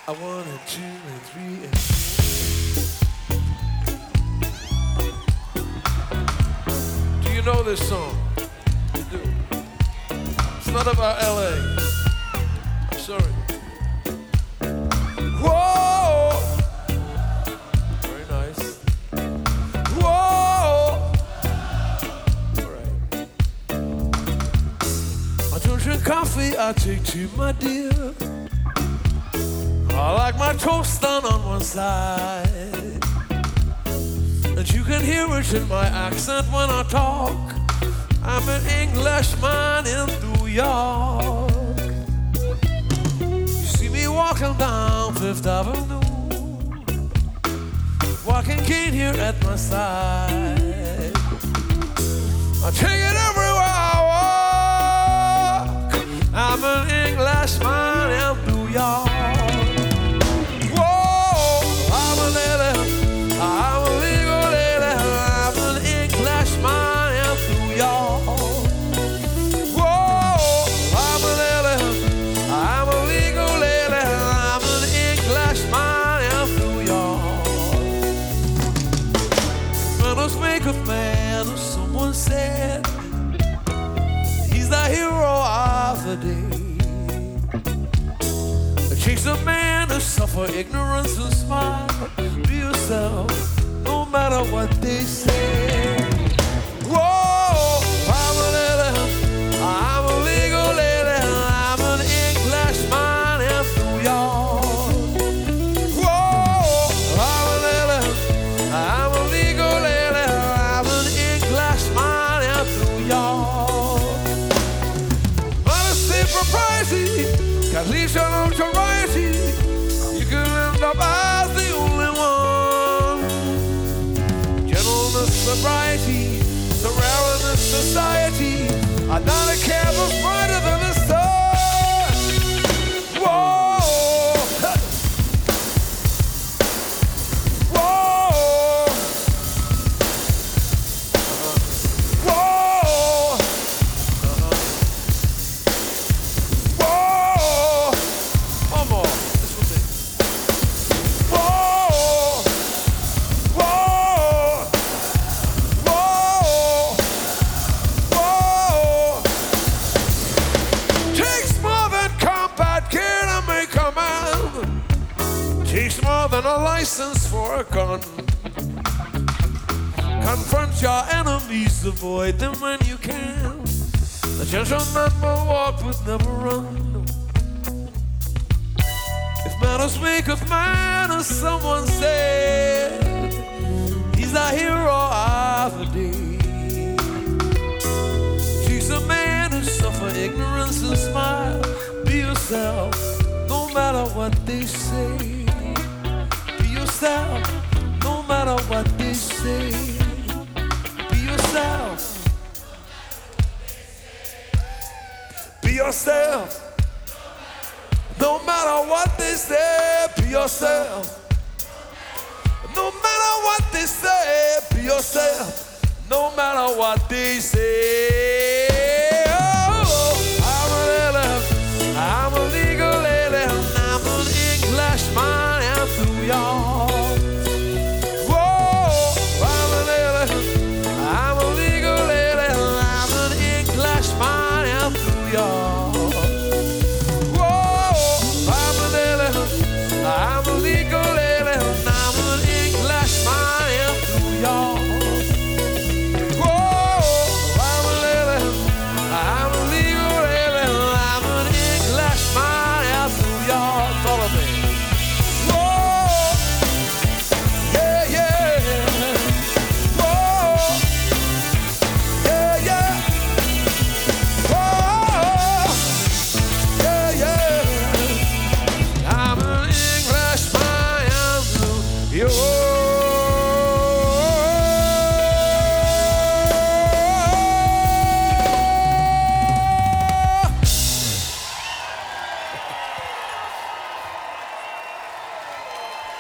I wanted 2 and 3 and 4. Do you know this song? You do. It's not about LA. I'm sorry. Whoa! Very nice. Whoa! All right. I don't drink coffee, I take tea, my dear. I like my toast done on one side. And you can hear it in my accent when I talk. I'm an Englishman in New York. You see me walking down Fifth Avenue, walking cane here at my side. I take it everywhere I walk. I'm an Englishman in New York. Man, or someone said he's the hero of the day. It takes a man to suffer ignorance and smile. Be yourself, no matter what they say. Whoa, I'm a legal lady, I'm an Englishman in New York. Whoa, I'm a legal lady. Got leash on notoriety. You can end up as the only one. Gentleness, sobriety, so rare in this society. I not a care that's brighter than the sun. Whoa. Takes more than a license for a gun. Confront your enemies, avoid them when you can. The gentleman will walk but never run. If manners make of man, as someone said, he's the hero of the day. She's a man who suffer ignorance and smile. Be yourself, no matter what they say. No matter what they say. Be yourself. Be yourself. No matter what they say. Be yourself. No matter what they say. Be yourself. No matter what they say.